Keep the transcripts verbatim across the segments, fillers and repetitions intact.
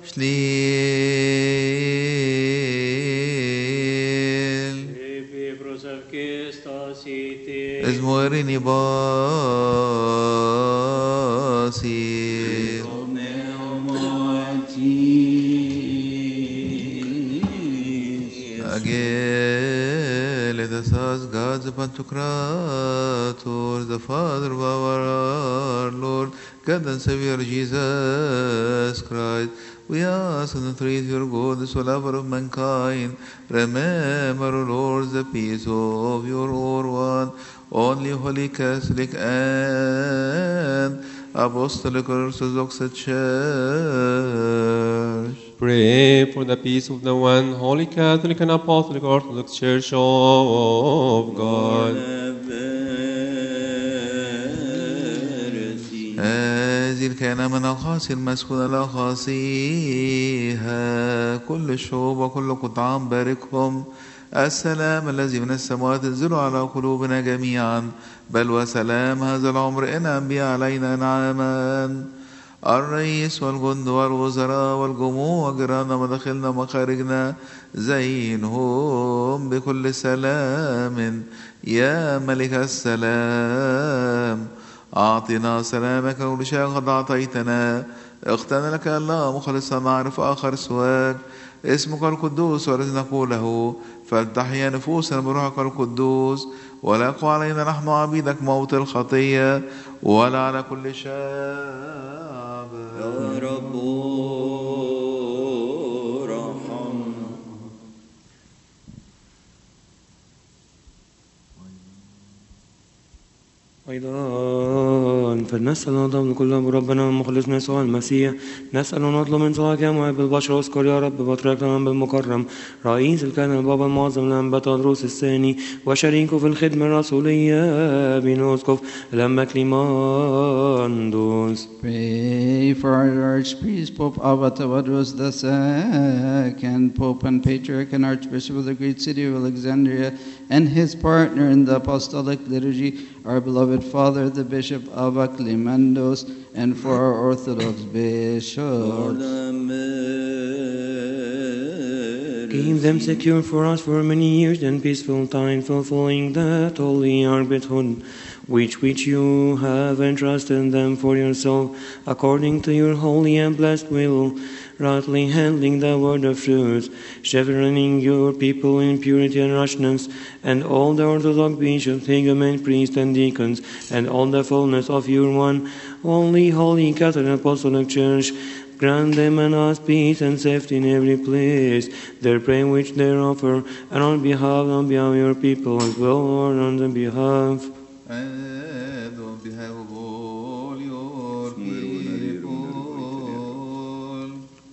Shliel Esmorini Basil Agel let us ask God's Pantocrator, the Father of our Lord, God and Savior Jesus Christ. We ask and entreat your God, the sole lover of mankind. Remember, O Lord, the peace of your one, only Holy Catholic and Apostolic Orthodox Church. Pray for the peace of the one Holy Catholic and Apostolic Orthodox Church of God. هذه الكائنة من أخاصي المسكونة لأخاصيها كل الشعوب وكل قطعان باركهم. السلام الذي من السماوات انزلوا على قلوبنا جميعا، بل وسلام هذا العمر انعم به علينا انعاما. الرئيس والجند والوزراء والجموع وجيراننا مداخلنا ومخارجنا زينهم بكل سلام. يا ملك السلام أعطنا سلامك ولشاء قد أعطيتنا. اخترنا لك الله مخلصا نعرف آخر سواك. اسمك القدوس والذي نقوله فلتحيا نفوسنا بروحك القدوس، ولا يقوى علينا نحن عبيدك موت الخطية ولا على كل شاب. يا رب أيضا فلنسأل ونطلب كل ربنا ومخلصنا يسوع المسيح. نسأل ونطلب من سواك يا محب البشر واذكر يا رب بطريقنا بالمكرم رئيس الكهنة البابا المعظم الأنبا تدروس الثاني وشريكه في الخدمة الرسولية بنوسكوف الأنبا كليماندوس. Pray for our Archpriest Pope Abba Tawadros the Second, Pope and Patriarch and Archbishop of the great city of Alexandria, and his partner in the Apostolic Liturgy, our beloved Father, the Bishop Abba Clemendos, and for our Orthodox bishops. Keep them secure for us for many years and peaceful time, fulfilling that holy arbithood which which you have entrusted them for yourself, according to your holy and blessed will, rightly handling the word of truth, shepherding your people in purity and righteousness, and all the Orthodox bishops, hegumen, priests, and deacons, and all the fullness of your one, only holy Catholic Apostolic Church, grant them and us peace and safety in every place, their prayer which they offer, and on behalf, on behalf of your people as well, or on the behalf. And on behalf of all your people,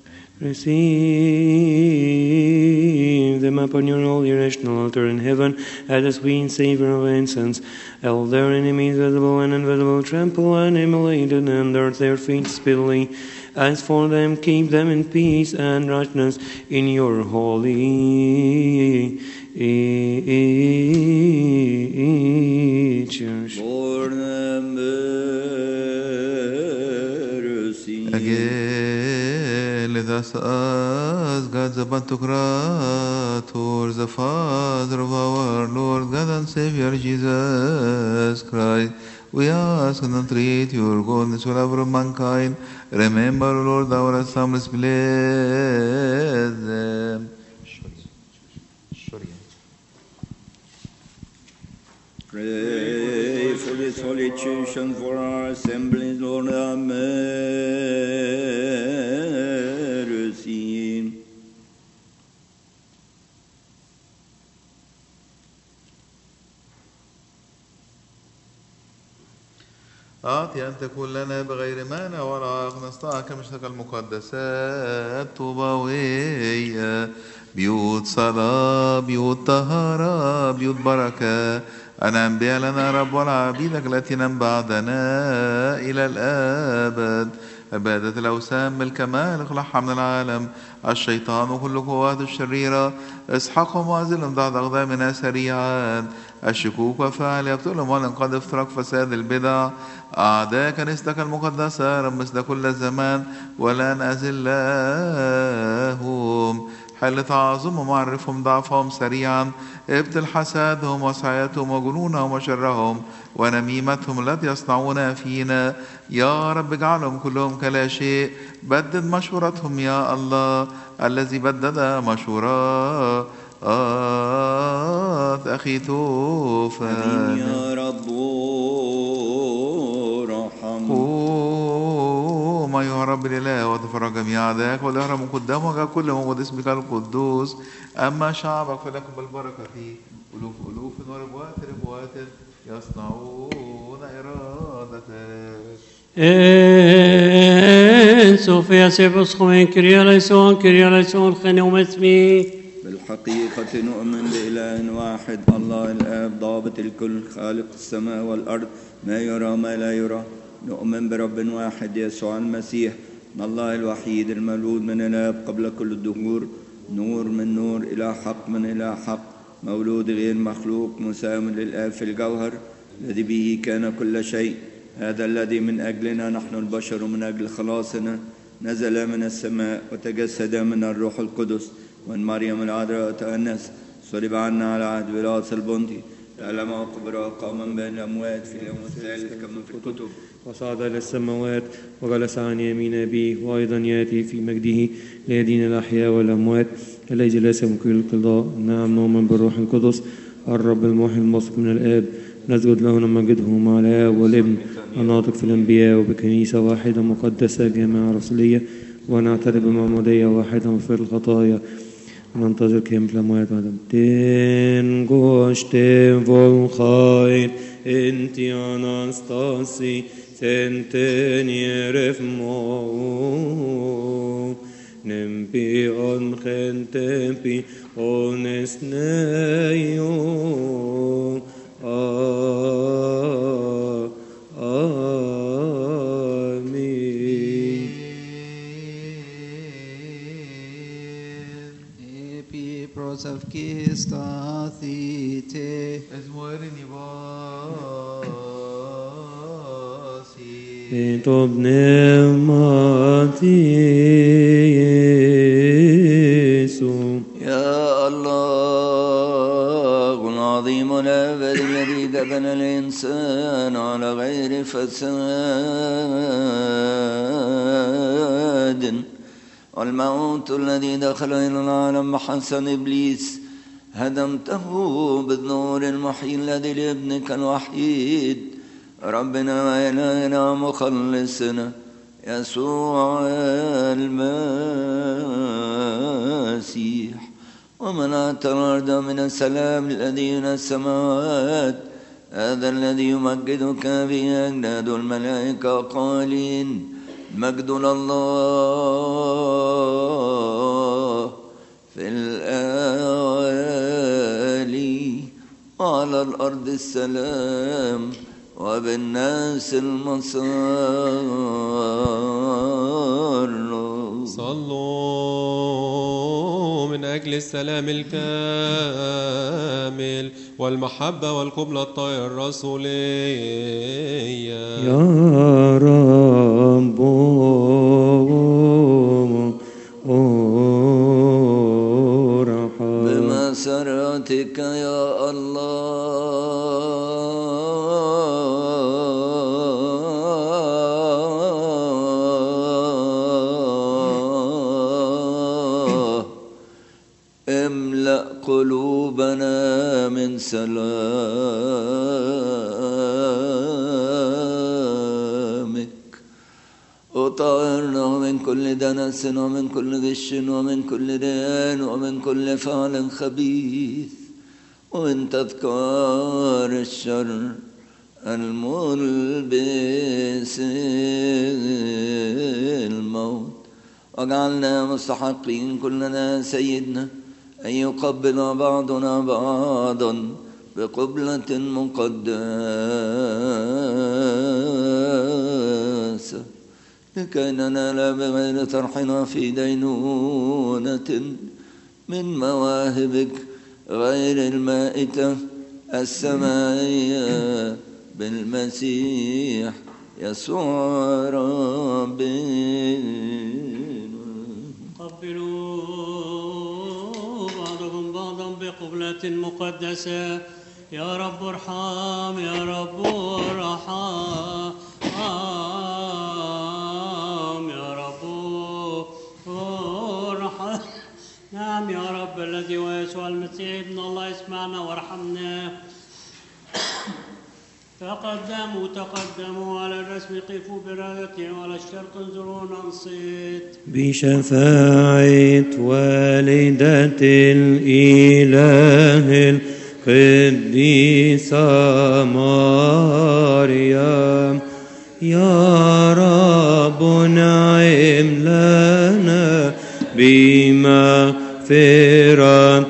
receive them upon your holy rational altar in heaven as a sweet savor of incense. All their enemies, visible and invisible, trample and immolated under their feet speedily. As for them, keep them in peace and righteousness in your holy church. Lord, have mercy. again let us ask God the Pantocrator, the Father of our Lord, God and Savior Jesus Christ. We ask and entreat your goodness, O lover of mankind. Remember, Lord, our assemblies, bless them. Pray for this holy church and for our assemblies, Lord, have mercy. أعطي أن تكون لنا بغير مانع ولا عائق نستطيع مشتاق المقدسات طوبوية، بيوت صلاة، بيوت طهارة، بيوت بركة. أنعم بها لنا رب والعبيدك التي نم بعدنا إلى الأبد. عبادة الأوثان بالكمال اخلعها من العالم، الشيطان وكل قواته الشريرة اسحقهم واعزلهم تحت أقدامنا سريعا. الشكوك وفعل يقتلهم ولنقد افترق فساد البدع أعداء كنيستك المقدسة رب مثل كل الزمان ولا نأزلهم حل تعظمهم وعرفهم ضعفهم سريعا ابتل حسادهم وسعيتهم وجنونهم وشرهم ونميمتهم التي يصنعون فينا يا رب اجعلهم كلهم كلا شيء بدد مشورتهم يا الله الذي بدد مشورات أخي توفان يا رب رحم قوم أيها رب الإله وتفرج جميع أعدائك والأهرم قدامك كل موجود اسمك القدوس أما شعبك فلكم بالبركة ألوف ألوف وربوات ربوات يصنعون إرادتك سوفيا سيبسخوين كريا ليسون كريا ليسون خنوم اسمي بالحقيقة نؤمن بإله واحد الله الآب ضابط الكل خالق السماء والأرض ما يرى ما لا يرى نؤمن برب واحد يسوع المسيح الله الوحيد المولود من الآب قبل كل الدهور نور من نور إلى حق من إلى حق مولود غير مخلوق مساوٍ للآب في الجوهر الذي به كان كل شيء هذا الذي من أجلنا نحن البشر من أجل خلاصنا نزل من السماء وتجسد من الروح القدس ومن مريم العذراء تأنس صلب عنا على عهد بيلاطس البنطي تألم وقبر وقام بين الأموات في اليوم الثالث كما في الكتب وصعد إلى السماوات وجلس عن يمين أبيه وأيضا يأتي في مجده ليدين الأحياء والأموات الذي جلس من كل القضاء نعم نؤمن بالروح القدس الرب المحيي الموثوق من الآب نسجد له ونمجده مع الآب والابن الناطق في الأنبياء وبكنيسة واحدة مقدسة جامعة رسولية ونعترف بمعمودية واحدة مغفرة الخطايا وننتظر قيامة الأموات بعد تن غوشتن فولخاين انتي أناستاسي سنتن يرفمو نمبي أنخن تمبي أنسنيو آمين. Pros of Kistathite اسمورني باسي انتم نعمتي يسوع يا الله العظيم الأبد الذي جبل الإنسان على غير فساد والموت الذي دخل إلى العالم بحسن إبليس هدمته بالنور المحيي الذي لابنك الوحيد ربنا وإلهنا مخلصنا يسوع المسيح ومنعت الأرض من السلام الذي من السماوات هذا الذي يمجدك به أجناد الملائكة قائلين مجد الله في الأعالي وعلى الأرض السلام وبالناس المسار صلوا من أجل السلام الكامل والمحبة والقبلة الطاهرة الرسولية يا رب ارحم بمسرتك يا الله املأ قلوبنا من سلامك وطهرنا من كل دنس ومن كل غش ومن كل ريان ومن كل فعل خبيث ومن تذكار الشر الملبس الموت وجعلنا مستحقين كلنا سيدنا أن يقبل بعضنا بعضا بقبلة مقدسة لكي ننال بغير طرحنا في دينونة من مواهبك غير المائتة السمائية بالمسيح يسوع ربنا. قبلوا بعضكم بعضا بقبلة مقدسة. يا رب ارحم، يا رب ارحم، يا رب ارحم. نعم يا رب الذي هو يسوع المسيح ابن الله، اسمعنا وارحمنا. تقدموا تقدموا على الرسم، قفوا برادتي، وعلى الشرق انظرون انصت. بشفاعة والدة الإله القديسة مريم، يا رب نعم لنا بمغفرة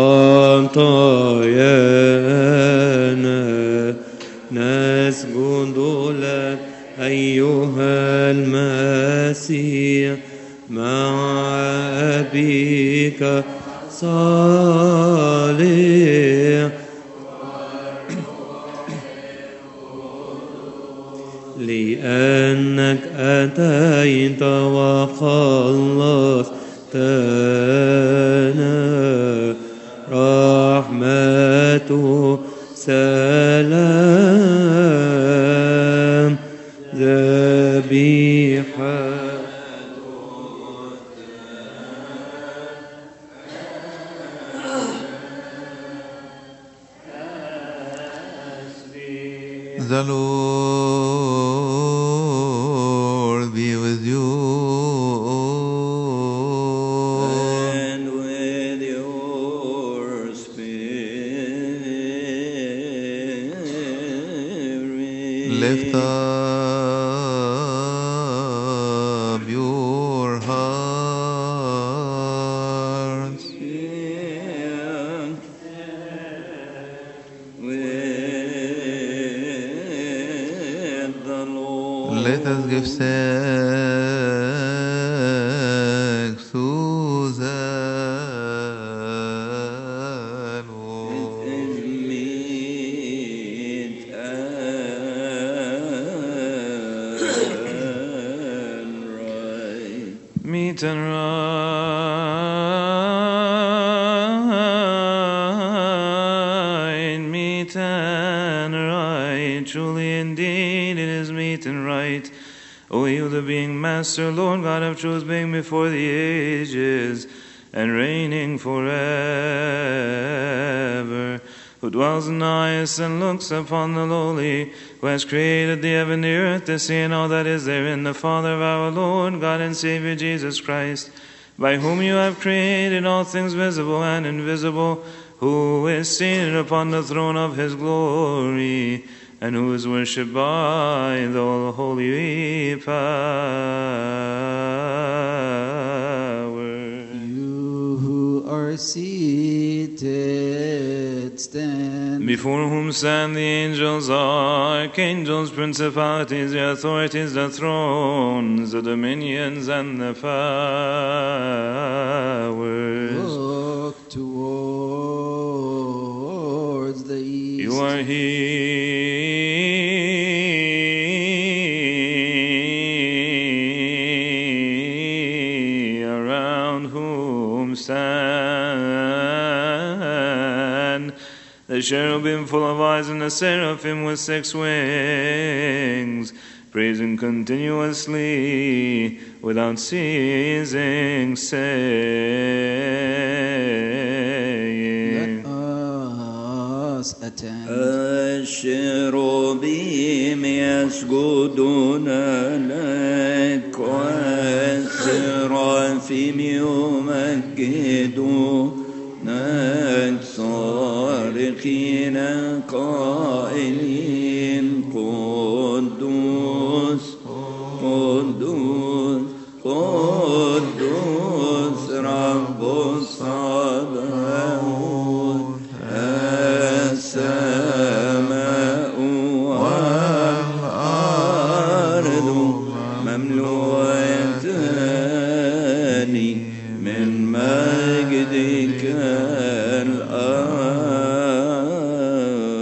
خطايانا. نسجد لك أيها المسيح مع أبيك صالح، لأنك أتيت وخلصتنا. رحمة سلام ذبيحة. The Lord be with you. And with your spirit. Lift up your hearts. With the Lord. Let us give thanks to the Lord. Meet and right. Meet and right, meet and right. Truly indeed it is meet and right. O you, the being Master, Lord God of truth, being before the ages and reigning forever, who dwells in the highest and looks upon the lowly, who has created the heaven, the earth, the sea, and all that is therein, the Father of our Lord, God and Savior Jesus Christ, by whom you have created all things visible and invisible, who is seated upon the throne of his glory, and who is worshipped by the holy power. You who are seated, stand. Before whom stand the angels, archangels, principalities, the authorities, the thrones, the dominions, and the powers. Look towards the east. You are here, around whom stand the cherubim full of eyes and the seraphim with six wings, praising continuously without ceasing, saying, Let us attend. الشروبيم يسجدون لك والسرافيم يمجدونك صارخين قائلين قدوس قدوس قدوس رب الصباوت. السماء والأرض مملوءتان من مجدك الآن.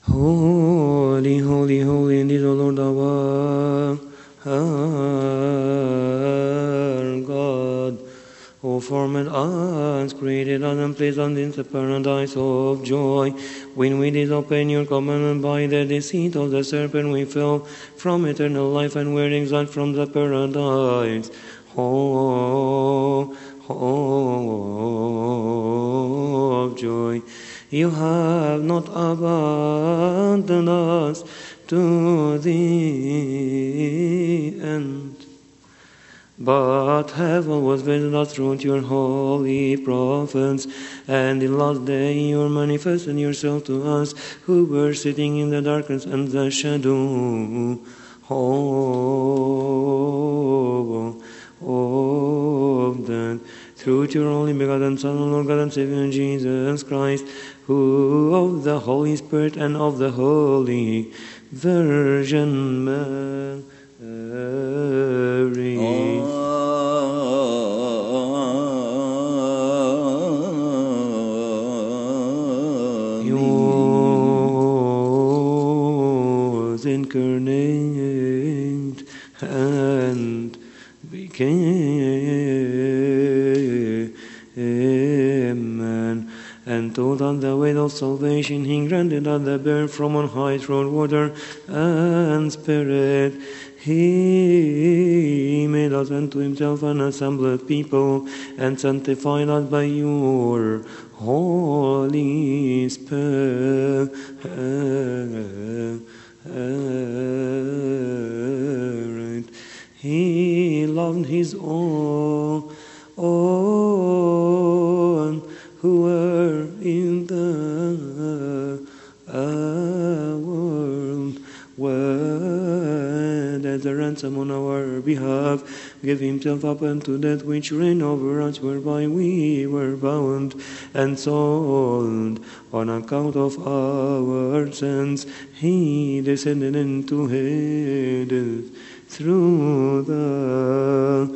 Holy, holy, holy indeed, O Lord our, our God, who formed us, created us, and placed us in the paradise of joy. When we did open your commandment by the deceit of the serpent, we fell from eternal life and were exiled from the paradise. Oh, oh, of joy. You have not abandoned us to the end, but have always visited us through your holy prophets. And in the last day you manifested yourself to us, who were sitting in the darkness and the shadow of, of death. Through your only begotten Son, Lord God and Savior Jesus Christ, who of the Holy Spirit and of the Holy Virgin Mary, he was incarnate and became man, and taught us the way of salvation. He granted us the birth from on high through water and spirit. He made us unto himself an assembled people, and sanctified us by your Holy Spirit. He loved his own, own who were in the uh, world, wed as a ransom on our behalf, gave himself up unto death, which reigned over us, whereby we were bound and sold on account of our sins. He descended into Hades through the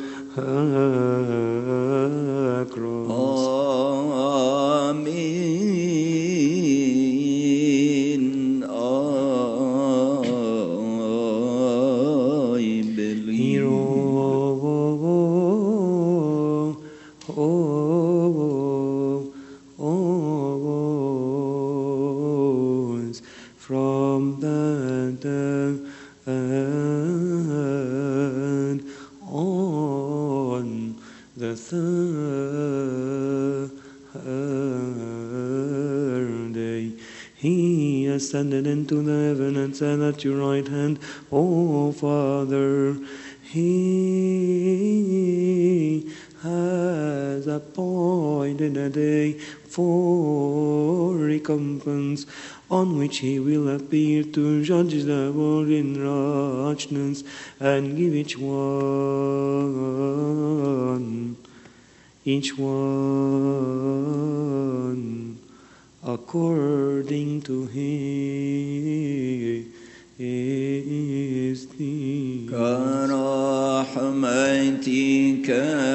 uh, cross. Amen. I believe. He rose, rose from the dead on the third day. He ascended into the heaven and sat at your right hand, O Father. He has appointed a day for recompense, on which he will appear to judge the world in righteousness, and give each one, each one, according to his deed. كرحمتك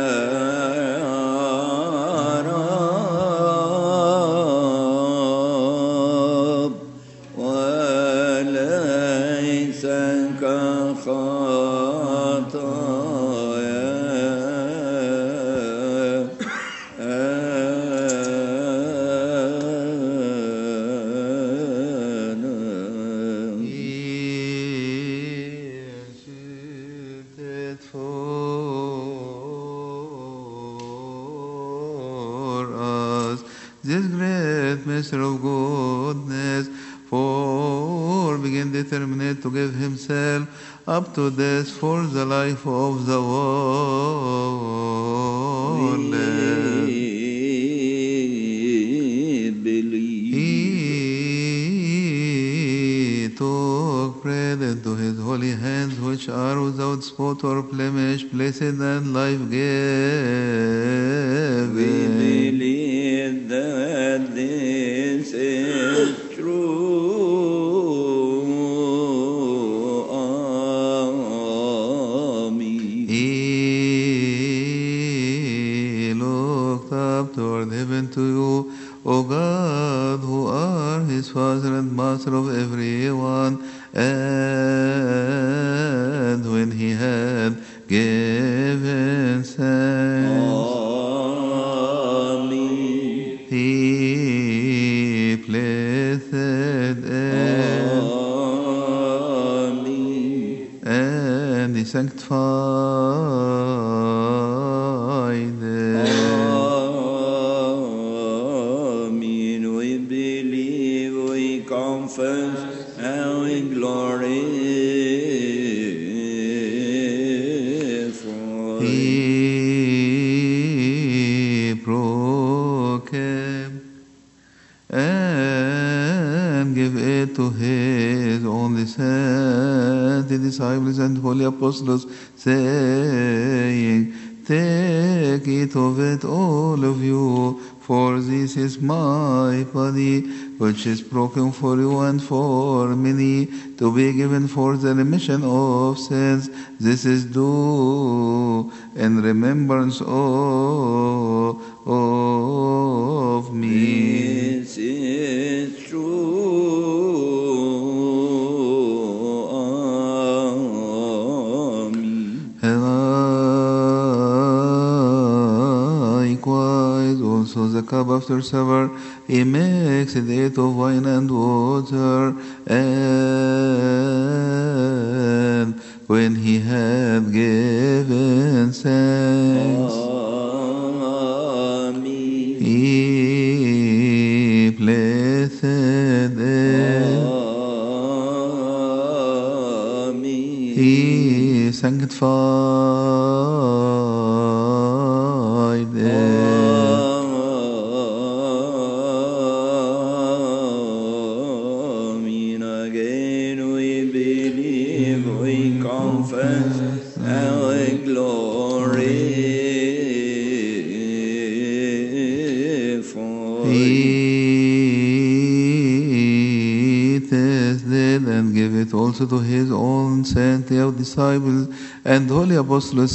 this great measure of goodness, for being determined to give himself up to death for the life of the world. We believe. He took bread into his holy hands, which are without spot or blemish, blessed and life-giving. We believe that this is true. Amen. He looked up toward heaven to you, O God, who are his Father. Father and Master of everyone. And when he had given thanks, Amen. he blessed it, Amen. and he sanctified it. Amen. We believe, we confess, and we glorify. He proclaimed and gave it to his only son, the disciples and holy apostles, saying, take it of it, all of you, for this is my body, which is broken for you and for many, to be given for the remission of sins. This is do in remembrance of, of me. This is true. Amen. Likewise, also the cup after supper, he makes it of wine and water, and when he had given thanks, Amen. he blessed it, Amen. he sanctified it. Amen. Again we believe, we confess, and we glorify. He tested and gave it also to his own saintly disciples and holy apostles,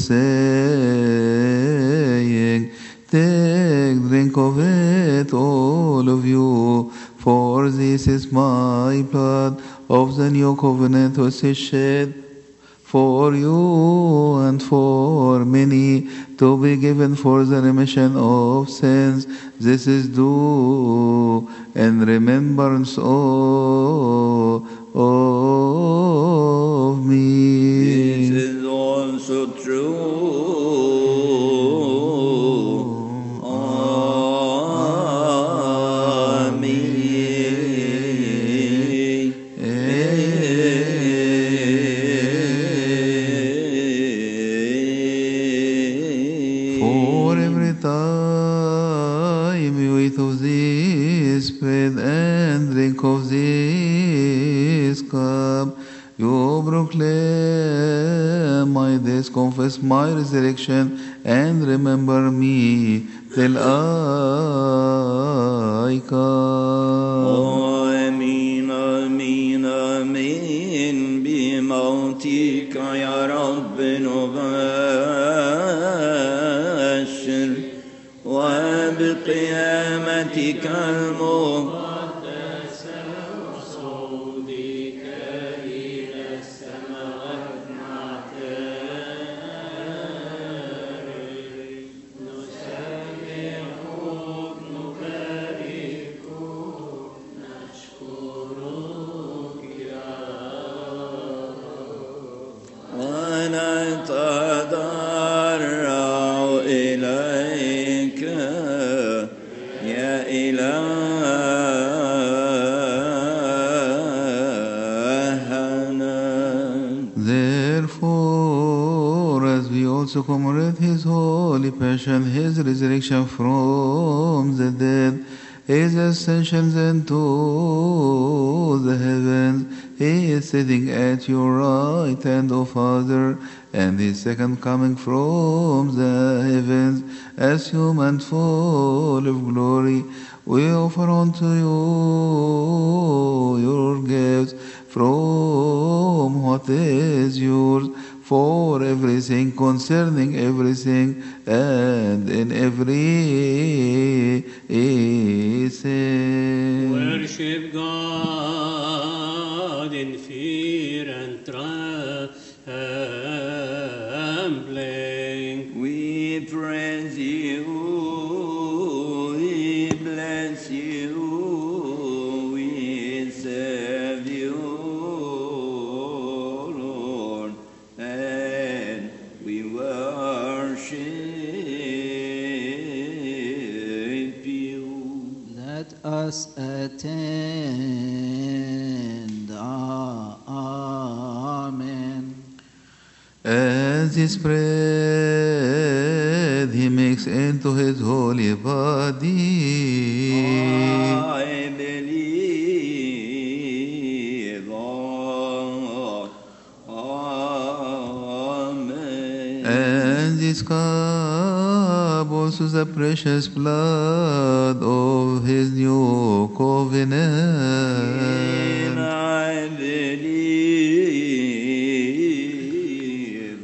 saying, take, drink of it, all of you, for this is my blood of the new covenant, which is shed for you and for many, to be given for the remission of sins. This is do in remembrance of, of me. This is also true. For every time you eat of this bread and drink of this cup, you proclaim my death, confess my resurrection, and remember me till I come. آمين آمين آمين بموتك يا رب نبشر وبقيامتك المقدسة وصعودك إلى السماوات نعترف نسبحك نباركك نشكرك يا رب ونتضرع إليك يا إلهنا. Therefore, as we also commemorate his holy passion, his resurrection from the dead, his ascension into the heavens, he is sitting at your right hand, O Father, and his second coming from the heavens as human full of glory, we offer unto you your gifts from what is yours, for everything, concerning everything, and in everything. Worship God. in fear and trembling. We praise you, we bless you, we serve you, Lord, and we worship you. Let us attend. Amen. As he spread, he makes into his holy body. I believe, Lord. Amen. And this cup also the precious blood of his new covenant. I believe.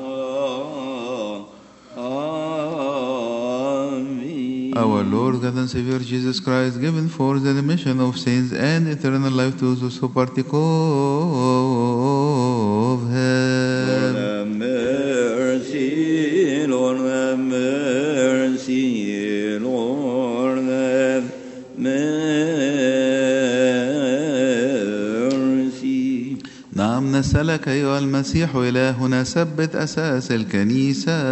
Amen. Our Lord God and Savior Jesus Christ, given for the remission of sins and eternal life to those who partake of Lord Him. have mercy, Lord have mercy, Lord have mercy. نعم نسألك أيها المسيح إلهنا ثبت أساس الكنيسة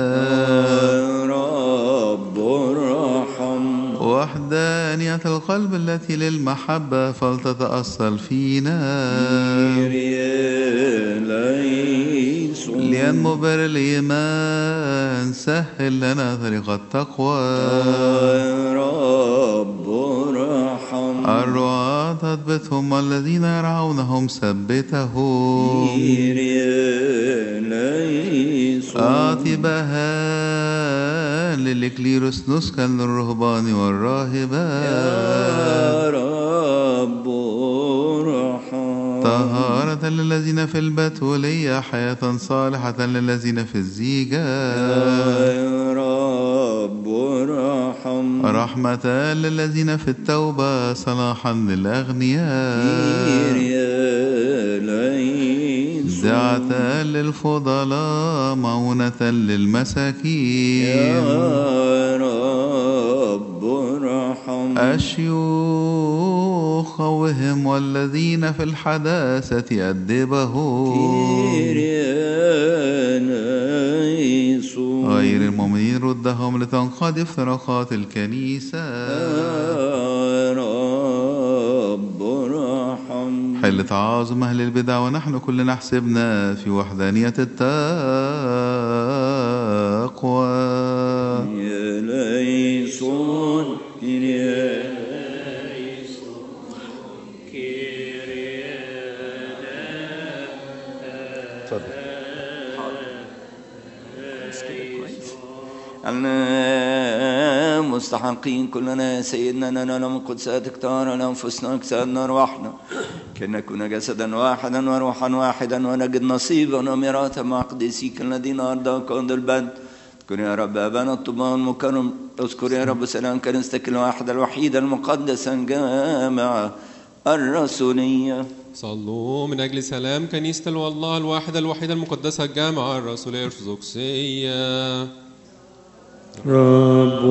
رب ارحم. وحدانية القلب التي للمحبة فلتتأصل فينا لينمو بر الإيمان سهل لنا طريق التقوى رب ارحم. الرعاة اضبطهم الذين يرعونهم ثبتهم أعطي بهاء للإكليروس نسكا للرهبان والراهبات رب ارحم. طهارة للذين في البتولية حياة صالحة للذين في الزيجة رب ارحم. رحمة للذين في التوبة صلاحا للأغنياء دعة للفضلاء معونة للمساكين رب ارحم. الشيوخ خوهم والذين في الحداثة أدبهم غير المؤمنين ردهم لتنقضي افتراقات الكنيسة رب ارحم. حل تعاظم أهل البدع ونحن كلنا حسبنا في وحدانية التقوى يا ليسون يا مستحقين كلنا يا سيدنا ننال من قدساتك طهارا لأنفسنا أجسادنا أرواحنا كي نكون جسدا واحدا وروحا واحدا ونجد نصيبا وميراثا مع قديسيك الذين أرضاك عند البدء. اذكر يا رب أبانا الطبان المكرم. اذكر يا رب سلام كنيستك الواحدة الوحيدة المقدسة الجامعة الرسولية. صلوا من أجل سلام كنيسة والله الواحدة الوحيدة المقدسة الجامعة الرسولية الأرثوذكسية. رب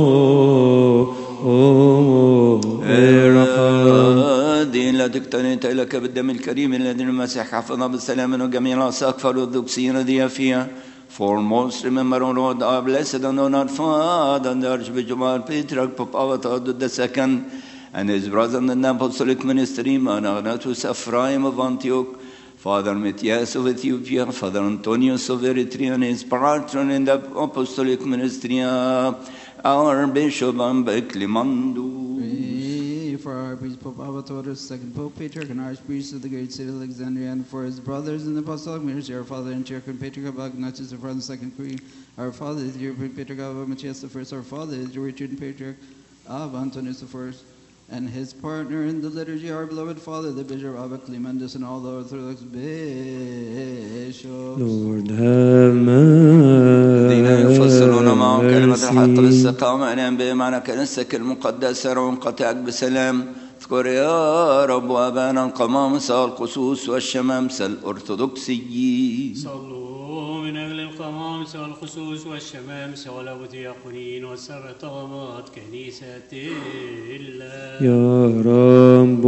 ارحم. دين لا تقتنيت لك بالدم الكريم الذي المسيح حفظنا بالسلام وجميع الأساقفة الأرثوذكسيين الذين فيها. Foremost, remember, O Lord, our blessed and honored Father, and the Archbishop Patriarch Pope Avatar the Second, and his brother in the Apostolic Ministry, Maranatha Ephraim of Antioch, Father Matthias of Ethiopia, Father Antonius of Eritrea, and his patron in the Apostolic Ministry, our Bishop Ambeklimandu. For our priest Pope Avatar, the second Pope Patriarch and Archpriest of the great city of Alexandria, and for his brothers in the Apostolic Ministry, our Father and Church and Patriarch of Ignatius the First and Second Queen, our Father is the European Patriarch of Matthias the First, our Father is the Richard Patriarch of Antonius the First, and his partner in the liturgy, our beloved Father, the Bishop Abba Clemendus, and all the Orthodox bishops. Lord have mercy. الذين يفصلون معهم كلمة الحق باستقامة أنام بهم على كنيستك المقدسة وانقطعك بسلام اذكر يا رب أبانا القمامسة القصوص والشمامسة الأرثوذكسيين. صلوا من أجل القمامسة والخصوص والشمامسة والأبوتياقونين والسرطانات كنيسة الله. يا رب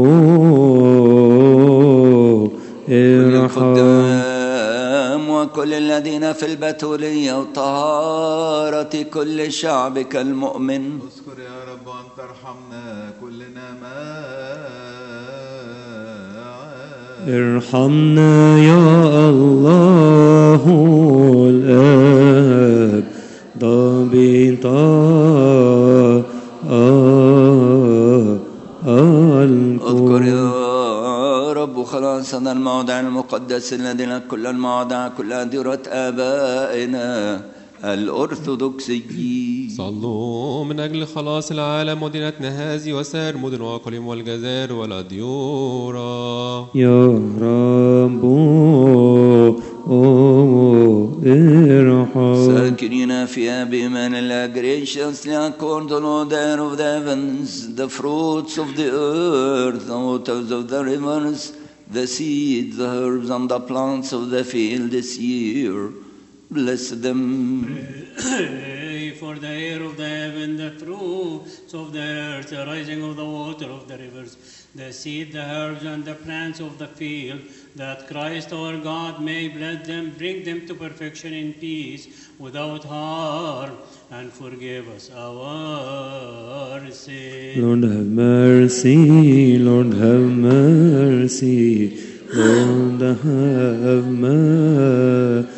ارحم الخدام وكل الذين في البتولية وطهارة كل شعبك المؤمن. اذكر يا رب أن ترحمنا كلنا معا. ارحمنا يا الله الآب ضابطا اذكر يا رب خلاصنا الموضع المقدس الذي لك كل المواضع كل ديرة آبائنا الأرثوذكسيين. صلوا من أجل خلاص العالم مدينتنا هذه وسائر مدن وأقاليم والجزائر والأديورة. يا رب ارحم ساكنين فيها بإيمان الله. Graciously accord the Lord there of the heavens, the fruits of the earth, the waters of the rivers, the seeds, the herbs and the plants of the field this year. Bless them. Pray for the air of the heaven, the fruits of the earth, the rising of the water of the rivers, the seed, the herbs, and the plants of the field, that Christ our God may bless them, bring them to perfection in peace, without harm, and forgive us our sins. Lord have mercy, Lord have mercy, Lord have mercy.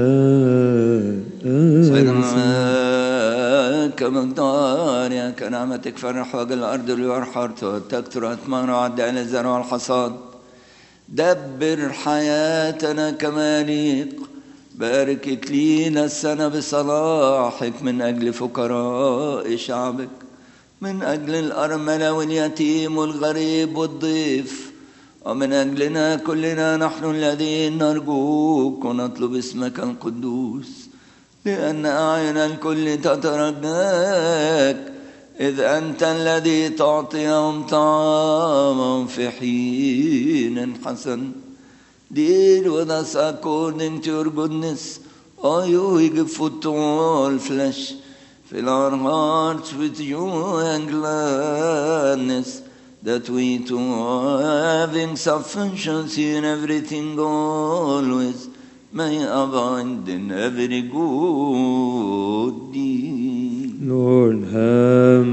سيدنا كمقدار كنعمتك فرح وجه الأرض ليرحرت تكثر أثمار وعد على الزرع والحصاد. دبر حياتنا كما يليق. بارك إكليل السنة بصلاحك من أجل فقراء شعبك، من أجل الأرملة واليتيم والغريب والضيف، ومن أجلنا كلنا نحن الذين نرجوك ونطلب اسمك القدوس، لأن أعين الكل تترجاك، إذ أنت الذي تعطيهم طعاما في حين حسن. Deal with us according to your goodness, O you who give food to all flesh. Fill our hearts with joy and gladness, that we too, having sufficiency in everything always, may abound in every good deed. Lord, have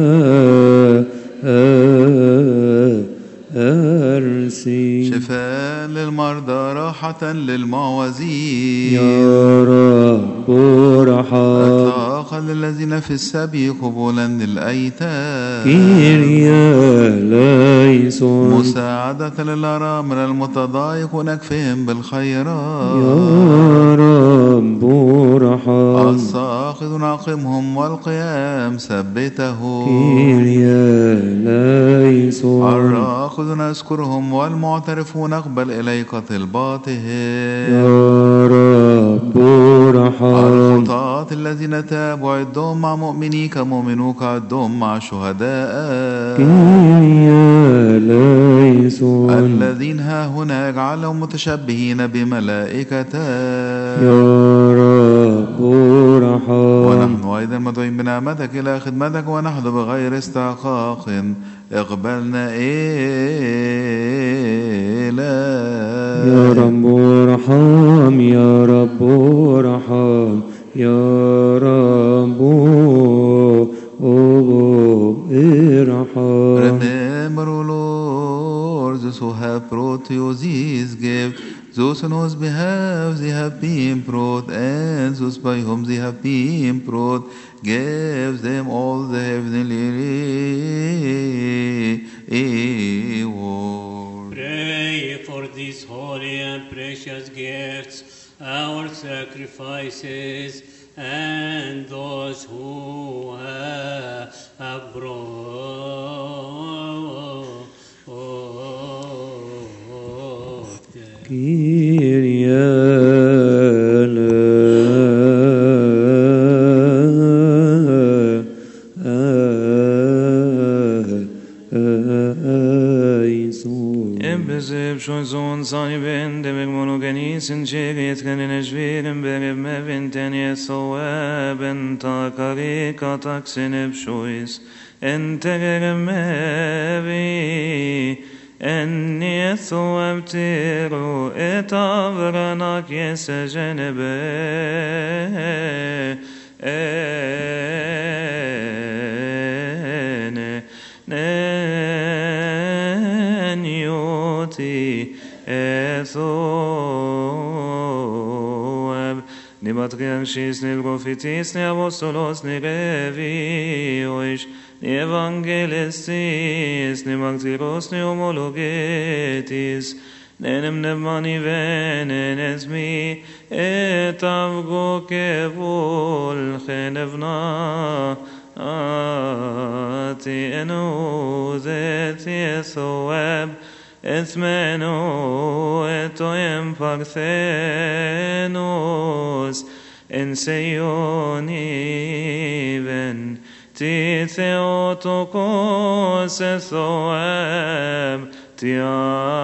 mercy. شفاء للمرضى، راحة للمعوزين، يا رب ارحم. إطلاقا للذين في السبي، قبولا للأيتام، كيريا ليسون. مساعدة للأرامل المتضايق، ونكفهم بالخيرات. يا رب ارحم. الساقط ناقمهم، والقيام ثبته. كيريا ليسون. الراقد نذكرهم، والمعترفون نقبل إليك طلباتهم. يا رب ارحم. الخطاة الذين تابوا عدهم مع مؤمنيك، مؤمنوك عدهم مع شهداء. كيريا ليسون. الذين ها هنا اجعلهم متشبهين بملائكتك. يا رب ارحم. ونحن أيضا مدعوين بنعمتك إلى خدمتك، ونحن بغير استحقاق اقبلنا إلى. يا رب ارحم، يا رب ارحم، يا رب ارحم. Remember, O Lord, those who have brought you this gift, those on whose behalf they have been brought, and those by whom they have been brought. Give them all the heavenly reward. Pray for these holy and precious gifts, our sacrifices, and those who have brought them. Kyrie bezeb schon so und sani ben de meg monogenis in cheget kenen ejveren berev mevin ten yeso ben takari kataksin ebshois en tegere mevi en yeso abtiro et avranak yesejenebe ene nenioti ethoab ni matriarchis ni prophetis ni apostolos ni reviois ni evangelistis ni martyros ni homologetis nenem nemani venen esmi et avgo kevol chenevna ati enu zet yesoab et meno et oem parthenos en seioniven ti theotokos ethoab ti a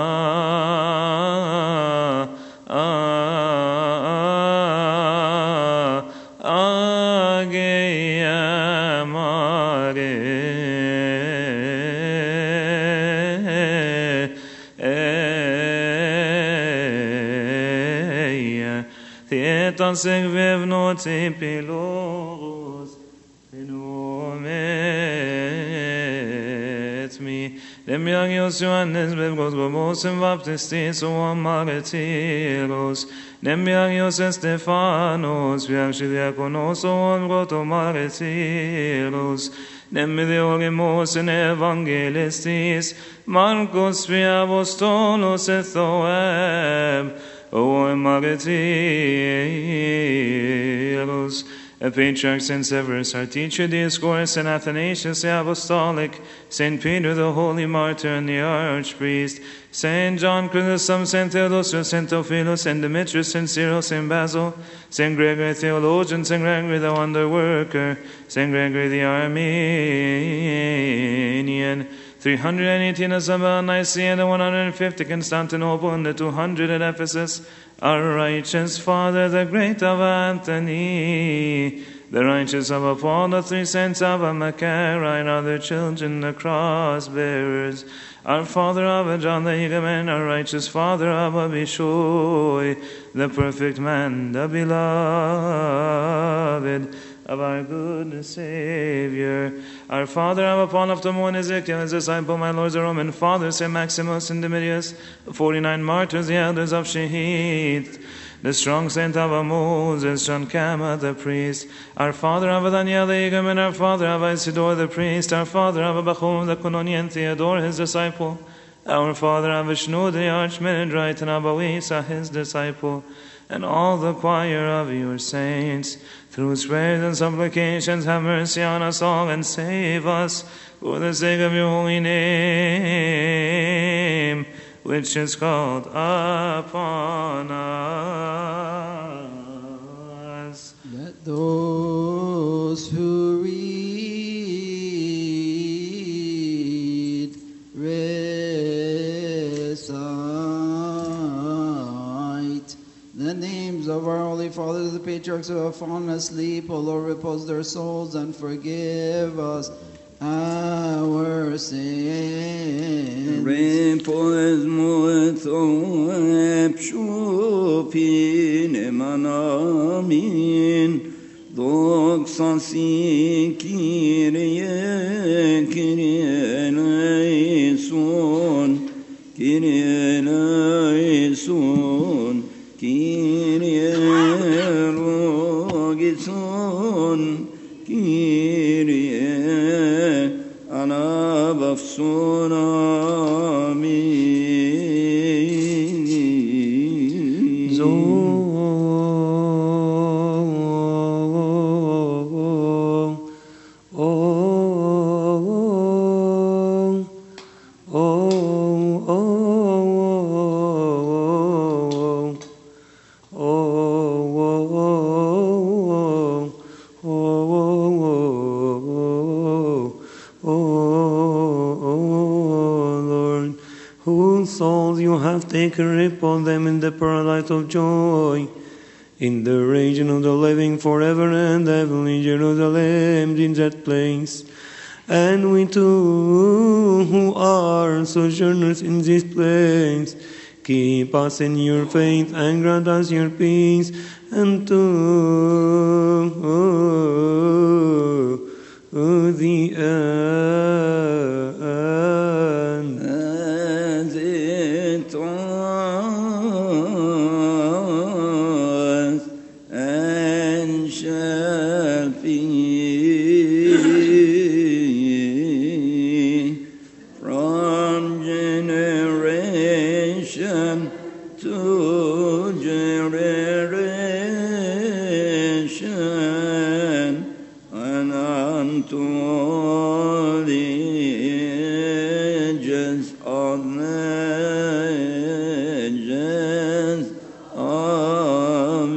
Segvevnot pilos enomet mi Nemiagios Johannes bevgos gomosem baptistis o amaretiros Nemiagios Estefanos viaxidiakonos o amroto maretiros Nemideorimos en evangelistis Marcos via apostolos ethoeb O martyrs, the patriarchs Saint Severus, our teacher, Dioscorus, and Athanasius the Apostolic, Saint Peter the holy martyr and the archpriest, Saint John Chrysostom, Saint Theodosius, Saint Theophilus, Saint Demetrius, Saint Cyril, Saint Basil, Saint Gregory the theologian, Saint Gregory the wonder worker, Saint Gregory the Armenian, three hundred eighteen at Saba, Nicaea, the one hundred fifty Constantinople, and the two hundred at Ephesus, our righteous Father, the great of Anthony, the righteous of Paul, the three saints of Macaria, and other children, the cross bearers, our Father of John the Egoman, our righteous Father of Abishoi, the perfect man, the beloved of our good Savior, our Father of Paul of Timon, Ezekiel, his disciple, my Lord, the Roman Father, Saint Maximus and Domitius, the forty-nine martyrs, the elders of Shehith, the strong saint of Moses, John Kama, the priest, our Father of Daniel the Egoman, our Father of Isidore the priest, our Father of Bachum the Cononian, Theodore, his disciple, our Father of Vishnu the Archmendrite, and Abawisa, his disciple, and all the choir of your saints, through prayers and supplications, have mercy on us all and save us for the sake of your holy name, which is called upon us. Let those who read recite the names of our holy fathers, the patriarchs who have fallen asleep. O Lord, repose their souls and forgive us our sins. Repos muethoep shupin emanamin doxasi Kyrie Kyrie eleison Kyrie eleison Kyrie logison Kyrie anabafson amin. Zo souls you have taken, repose them in the paradise of joy, in the region of the living forever and ever in Jerusalem, in that place. And we too, who are sojourners in this place, keep us in your faith and grant us your peace, and to the end. As it was and shall be from generation to generation, and unto all the ages of ages of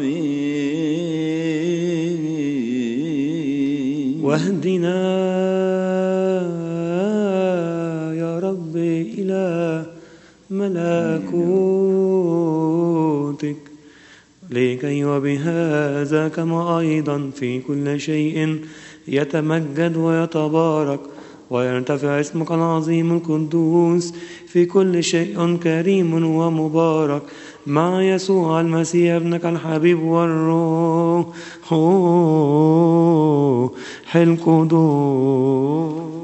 age. واهدنا يا رب إلى ملكوتك، لكي وبهذا كما أيضا في كل شيء يتمجد ويتبارك ويرتفع اسمك العظيم القدوس في كل شيء كريم ومبارك مع يسوع المسيح ابنك الحبيب والروح القدوس.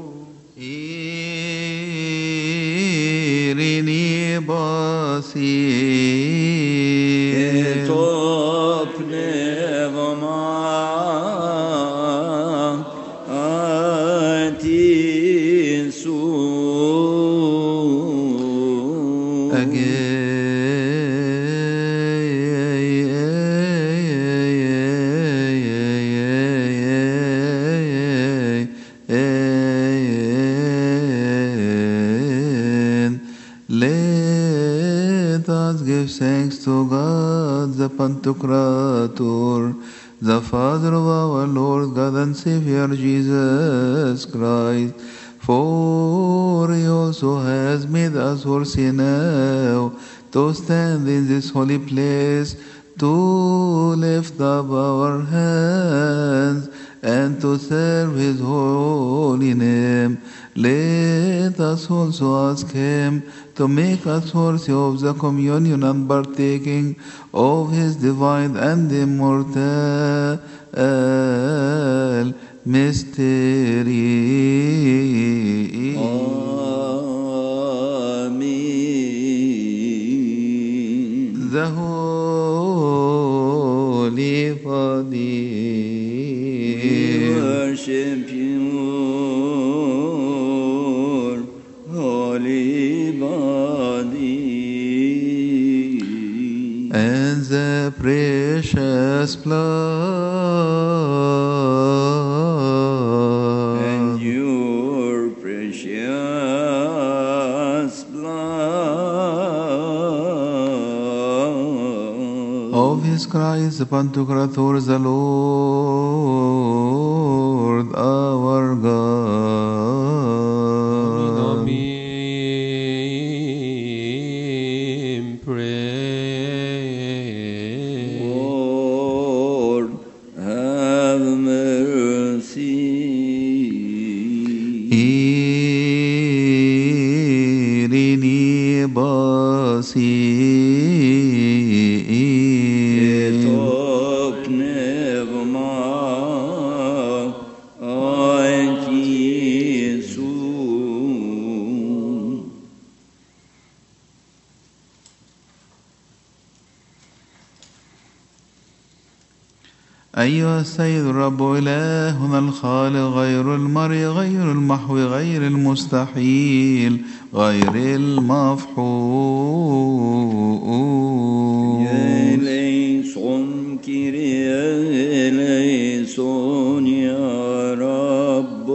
إيريني باسير Topne vama ati su Let us give thanks to God, the Pantocrator, the Father of our Lord God and Savior Jesus Christ, for He also has made us worthy now to stand in this holy place, to lift up our hands and to serve His holy name. Let us also ask Him to make us worthy of the communion and partaking of His divine and immortal mystery. Amen. The Holy Father, We worship you, holy body, and the precious blood and your precious blood of His Christ, the Pantocrator, the Lord our God. Amen. Pray. Lord, have mercy. Irini basir Topne vama ati su. أيها السيد الرب إلهنا الخالق، غير المرء، غير المحو، غير المستحيل، غير المفحول. Eleison, Kyrie eleison, ya Rabb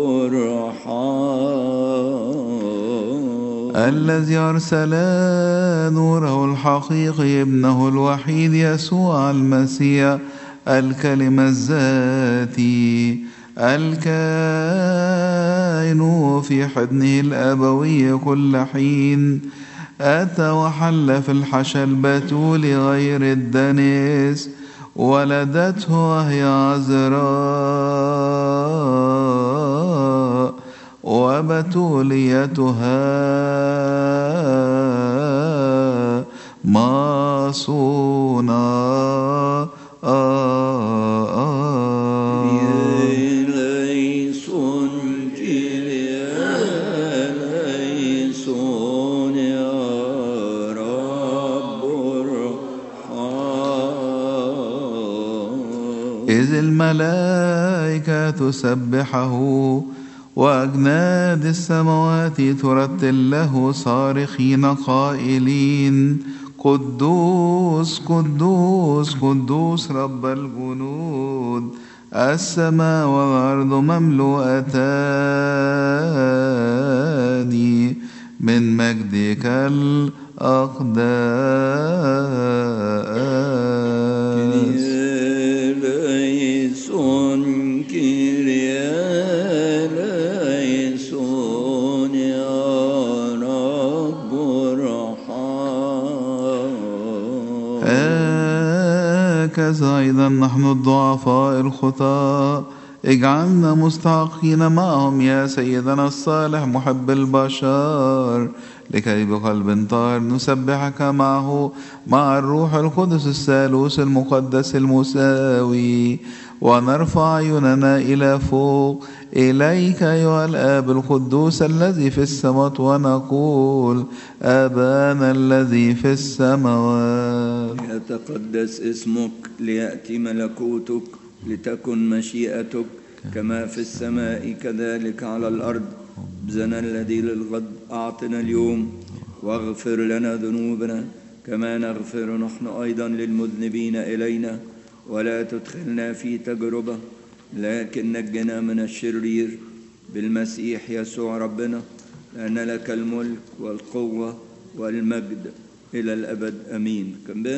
الرحمن. الذي أرسل نوره الحقيقي ابنه الوحيد يسوع المسيح الكلمة الذاتي الكائن في حضنه الأبوي كل حين، أتى وحل في الحشا البتول غير الدنس ولدته وهي عذراء وبتوليتها مصونة إذ الملائكة تسبحه وأجناد السماوات ترتل له صارخين قائلين قدوس قدوس قدوس رب الجنود السماء والأرض مملوءتان من مجدك الأقداس. هكذا أيضا نحن الضعفاء الخطاة اجعلنا مستحقين معهم يا سيدنا الصالح محب البشر لكي بقلب طاهر نسبحك معه مع الروح القدس الثالوث المقدس المساوي ونرفع عيوننا إلى فوق إليك أيها الآب القدوس الذي في السماوات ونقول آبانا الذي في السماوات يتقدس اسمك ليأتي ملكوتك لتكن مشيئتك كما في السماء كذلك على الأرض. خبزنا الذي للغد أعطنا اليوم واغفر لنا ذنوبنا كما نغفر نحن أيضا للمذنبين إلينا ولا تدخلنا في تجربة لكن نجنا من الشرير بالمسيح يسوع ربنا لأن لك الملك والقوة والمجد إلى الأبد آمين.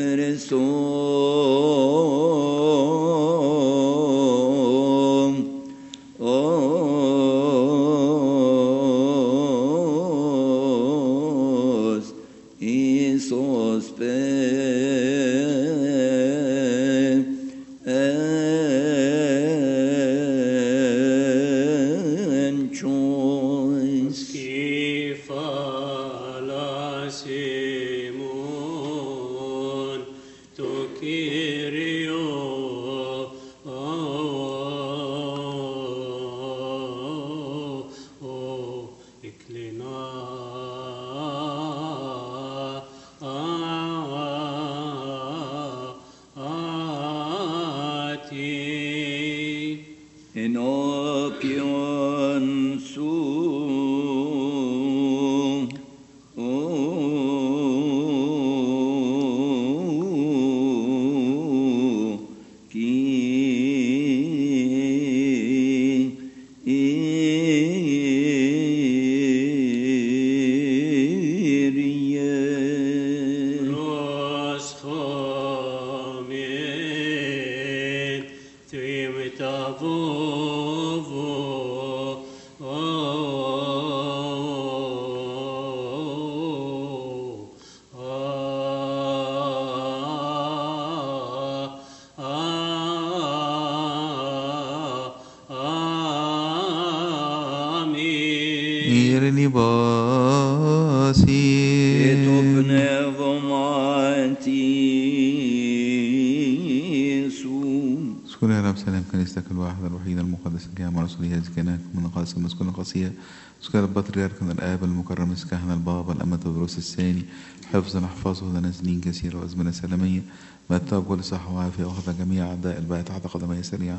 مسكن قصية سكر البطريرك الآب المكرم كهنة البابا الأمة والروس الثاني حفظا احفظه لنا سنين كثيرة وأزمنة سلامية ما التوب كل صحة وعافية وأخذ جميع أعداء الباقي تحت قدمي سريعا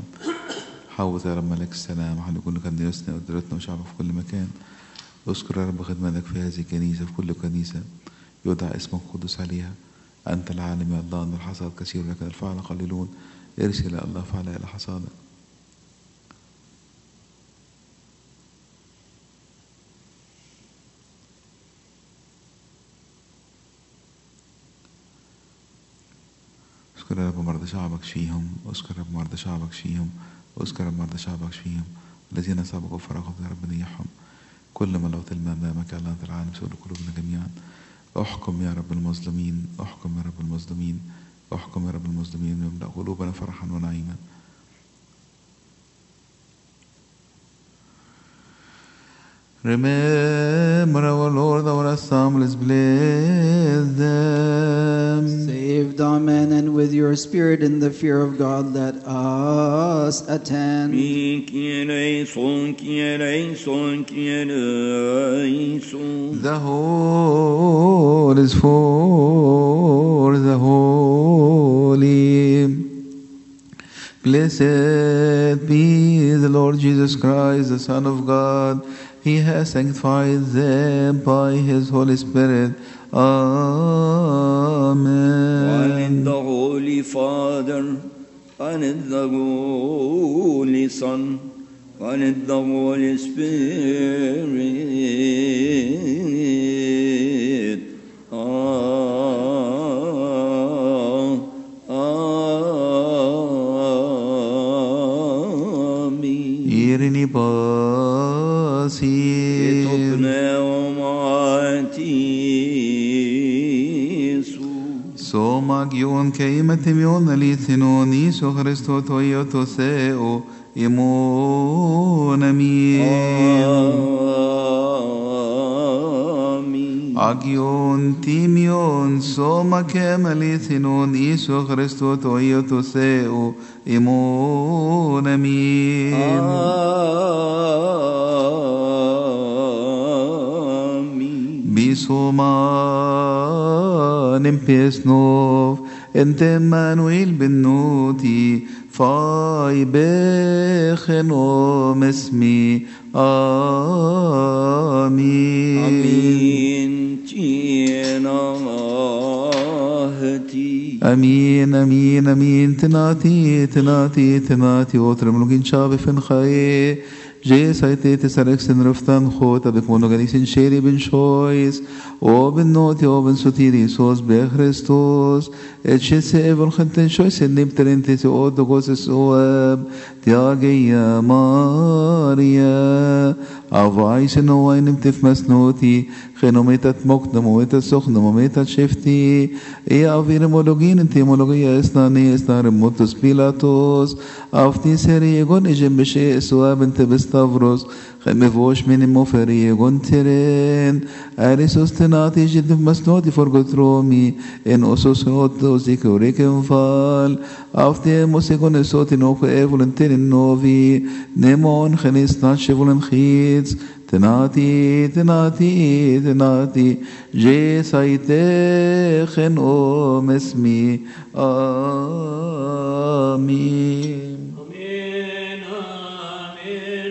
حوط يا رب ملك السلام حل كل كنيستنا ودرتنا وشعبه في كل مكان. اذكر يا رب خدمتك في هذه الكنيسة في كل كنيسة يدعى اسمك القدس عليها. أنت العالم يا الله أن الحصاد كثير لكن الفعل قليلون. ارسل يا الله فعل إلى حصادك. اذكر يا رب مرضى شعبك فيهم واذكر يا رب مرضى شعبك فيهم واذكر يا رب مرضى شعبك فيهم الذين سبقوا فرغوا يا رب نيحهم كل من لو تلمى أمامك يا الله أنت العالم سؤال قلوبنا جميعا احكم يا رب المظلومين، احكم يا رب المظلومين، احكم يا رب المظلومين، واملأ قلوبنا فرحا ونعيما. Remember our Lord, our assemblies, bless them. Saved, amen, and with your spirit in the fear of God, let us attend. The whole is for the holy. Blessed be the Lord Jesus Christ, the Son of God. He has sanctified them by His Holy Spirit. Amen. One in the Holy Father, one in the Holy Son, one in the Holy Spirit. Amen. Irini pasi. Somagion keimatimion alithinon Iso Christo toyoto seo imon amin. Agion timion soma kemalithinon Iso Christo toyoto seo imon amin. Bisoma Nempesnov ente Emmanuel benoti fai bechenom esmi. Amin. Amin. Tienahti. Amin, amin, amin. Tenati, tenati, tenati. Otrem lugin shabe fin chaye. جي سايتي تساركسن رفتان خوت أبك مونوغانيسن شيري بن شويس او بن نوتي او بن سوتيري سوس بخريستوس اتشيسي ايفن خنتن شويس النبترين او دوغوس السواب تياغي يا ماريا أفايس نوين نمتف مسنوتي خينو ميتت مقدم وميتت سخن وميتت شفتي اي افير مولوغين انتي مولوغيا اسناني اسنار موتوس بيلاتوس افتي سريغون اجن بشيء سواب انت بستافروس خمفوش من مفريغون ترين اريسوس تناتي جد مسنوتي فرقت رومي ان اسوس نوتوسي كوريكم فال افتي موسيقون صوتي نوكو ايفولنتين النوفي نيمون خنيس ناتشيفولن خيتس تناتي تناتي تناتي جي سايتي خن اوم اسمي. آمين. Amen, amen,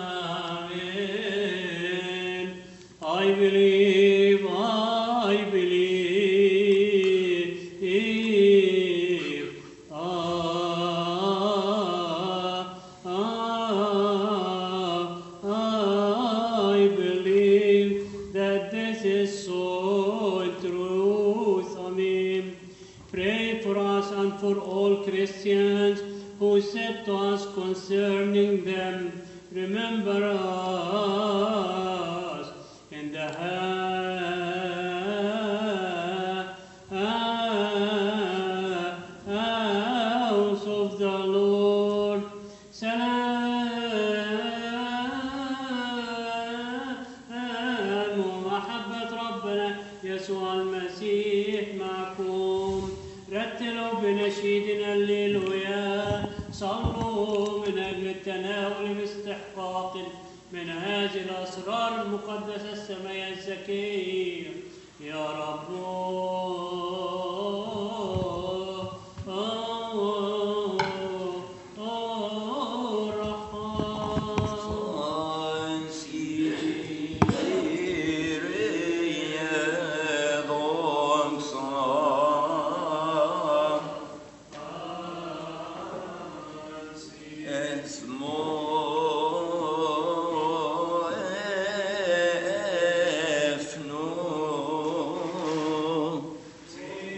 amen. I believe, I believe. Ah, ah, I believe that this is so in truth. Amen. Pray for us and for all Christians who said to us concerning them, remember us in the house of the Lord. سلام ومحبة ربنا يسوع المسيح معكم. رتلوا بنشيدنا الليلويا، صلوا من أجل التناول باستحقاق من هذه الأسرار المقدسة السماوية الزكية. يا رب Esmo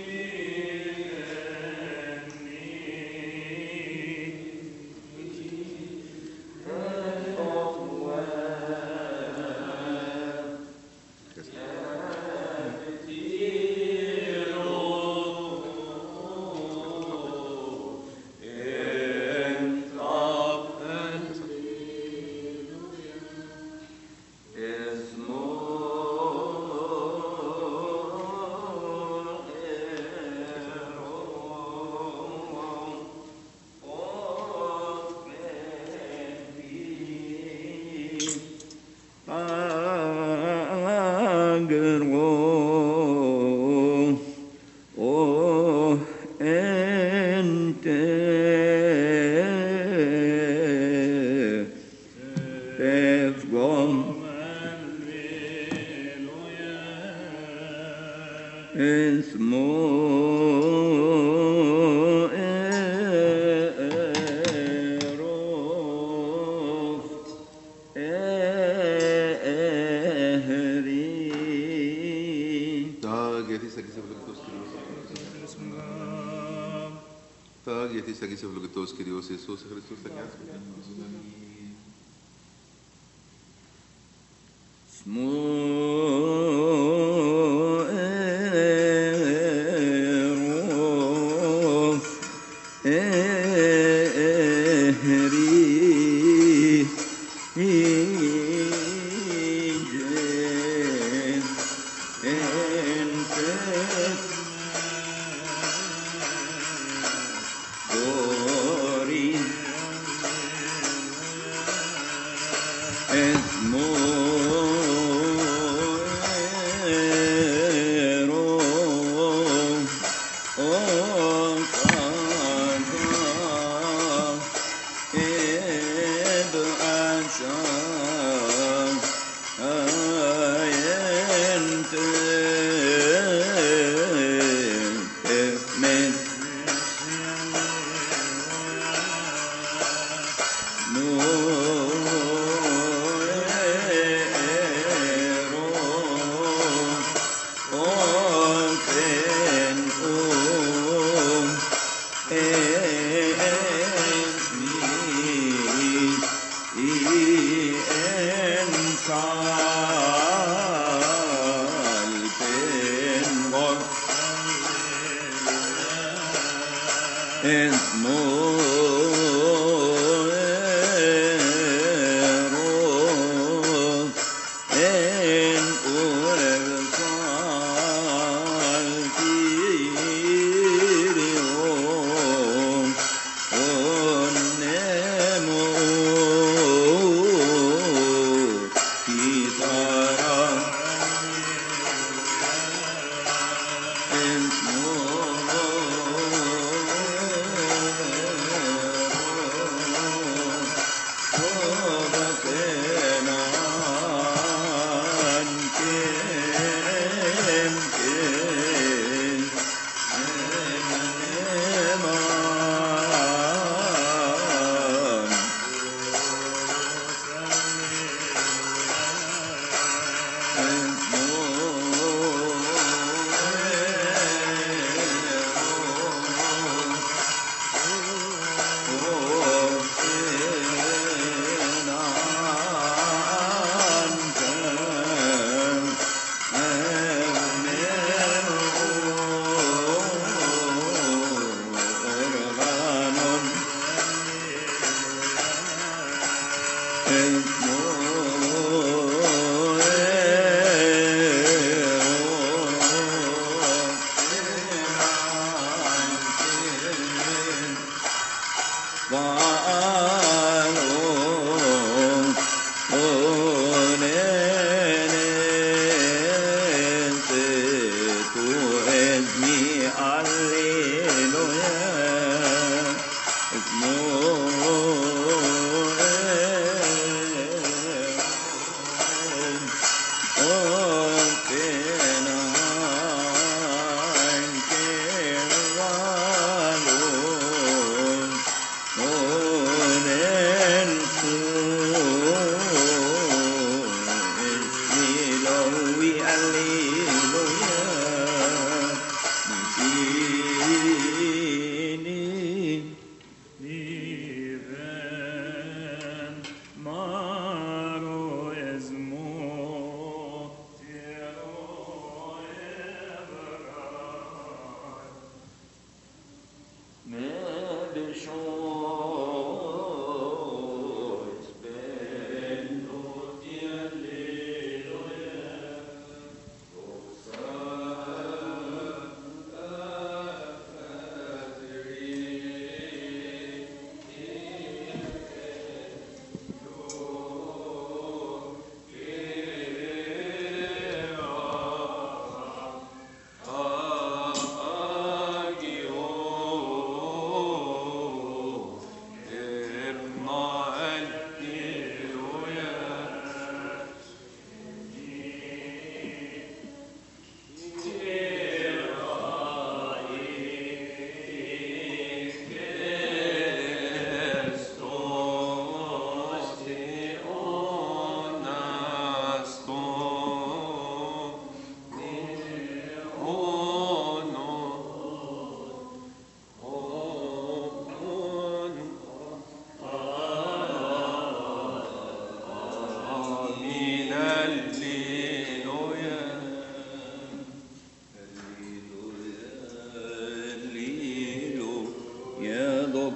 Oh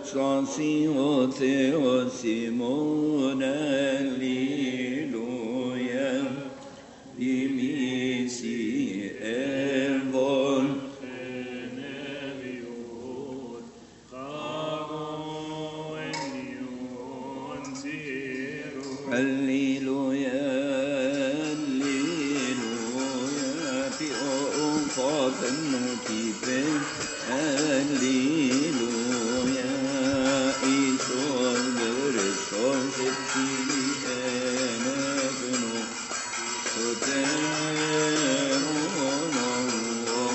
Sosi o Theo Simon Alleluia Dimisi Elvon Alleluia Alleluia Pi o faten notipen Alleluia Isol bereson sepsili enevno Soterono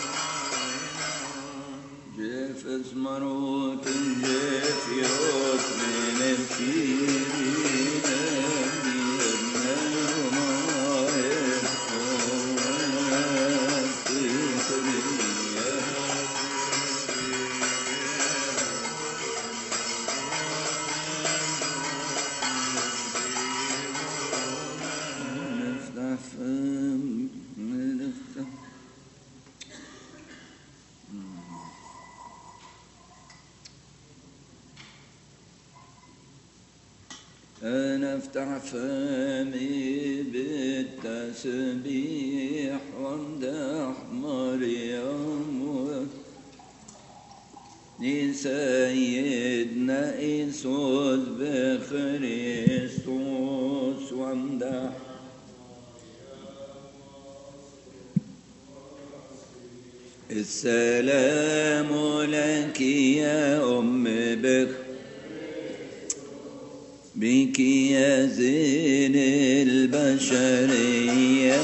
Jefes marot Jefiot menefshiri نفتح فمي بالتسبيح وامدح مريم لسيدنا إيسوس بخريستوس وامدح السلام لك يا أم بخ بك يا زين البشرية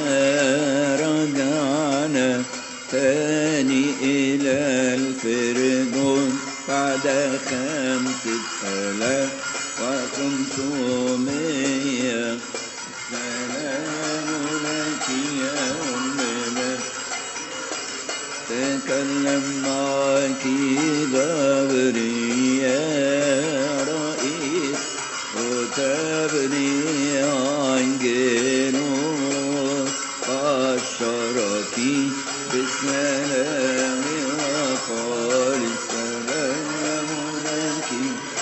رجعنا ثاني إلى الفردوس بعد خمسة آلاف وخمسمية سلام لك يا أمنا تكلم معك غبريل رئيس وتبني عنجلوس بشرك بالسلام وقال السلام لك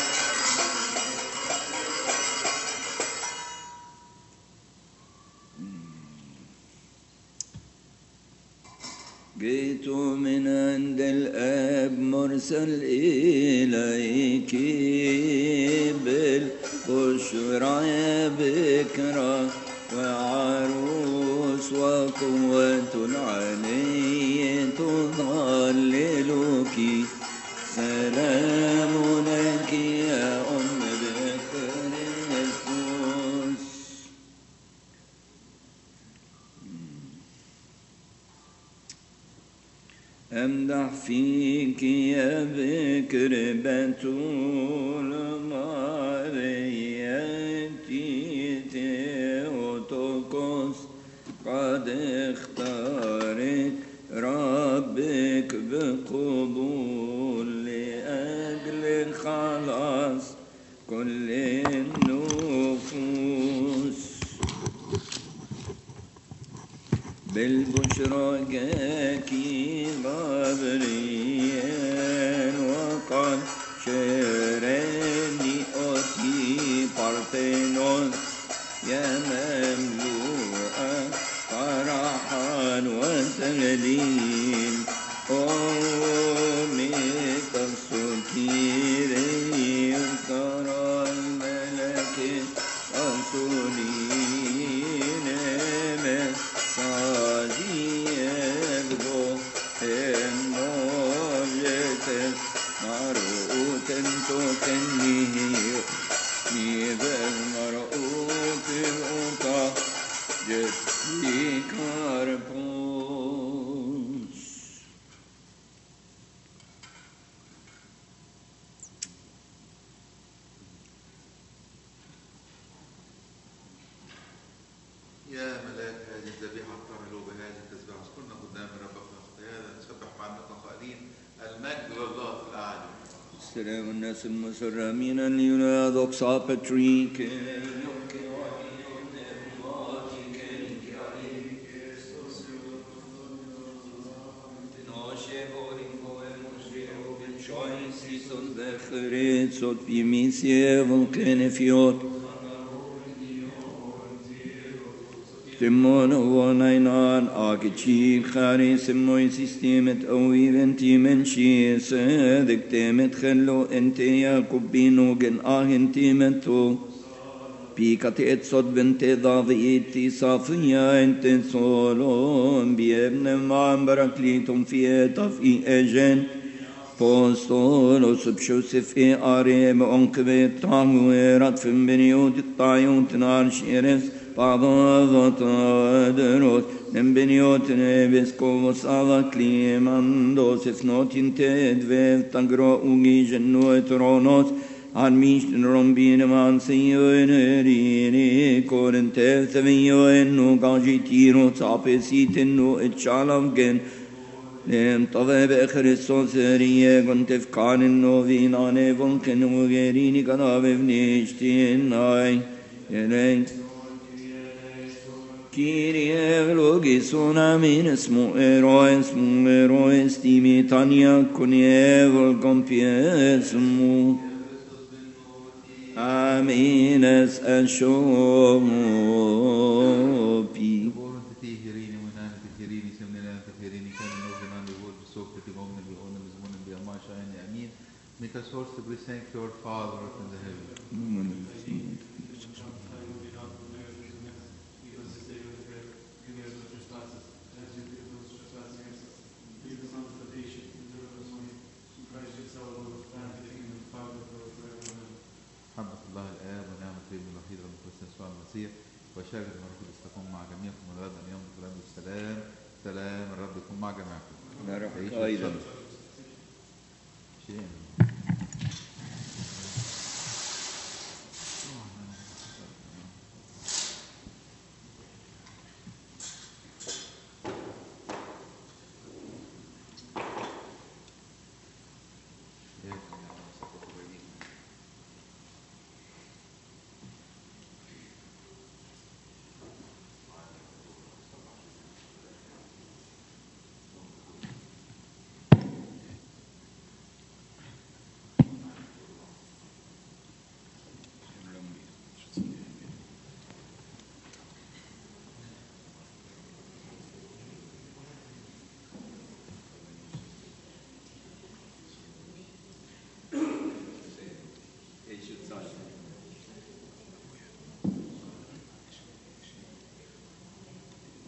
جئت من عند الآب مرسل إليك بالبشرى بكرة وعروس وقوة العلي تظللك سلام لك يا أم بكريستوس أمدح فيك يا بكر بتول ماريتي تيوتوكوس قد اختارك ربك بقبول لأجل خلاص كل النفوس بالبشرى جاكي غبريل وقال شرني أوتي بارتينوس يا مملوءة فرحا وتهليل أمك السكيري ترى الملك رسولين مساجيبه النوجة مرؤوت تكنيه نيبل مرؤوت الأوطى جدي كاربوس يا ملاك هذه الذبيحة اقترلوا بهذه التسبيحة اذكرنا قدام ربك اختيانا نسبح معنا قائلين المجد لله في الأعلى. سلام الناس المسرمين اليونا دوكسا باتريك Son vecheret sot vimisie volkene fiot. Timon wanainan agichi khari simoy sistemet awi venti menshi sadik temet khallo ente yakubino gen ahenti mento بيكت اتصد بنت ضاضيتي صافية انت صولون بيبن معن بركليتم في طفي اجن بوستولوس بشوسف اي اريم انقبت طاهورات في بنيوت الطايون تنار شيرس بعضا تادروس من بنيوت نبسكو وصالك لي مندوس اثنوتين تدفيف تنقرو اوغي جنو ترونوس Armisten rombine man signorine corente savio enno gagitiro sapesiten no etchalamgen nem tove be Christos rie gontef kanen no vinane vonken no gerini kanave nishtin nay elen Kyrie logis unamin esmu eroes mu eroes timitania kunievol compiesmu Amen as أشوبي بورن تتيهريني ونان تتيهريني سمنا تتيهريني كان نوغن عن الوود بسوك تتيغومن بيغونا بزمون بيأما شاين أمين Make us all to be thanked to our Father in the heaven. محبة الله الآب ونعمة الابن الوحيد رب القدس يسوع المسيح وشركة الروح القدس تكون مع جميعكم ولغدا اليوم بكلام السلام سلام الرب يكون مع جميعكم. أيضا شيء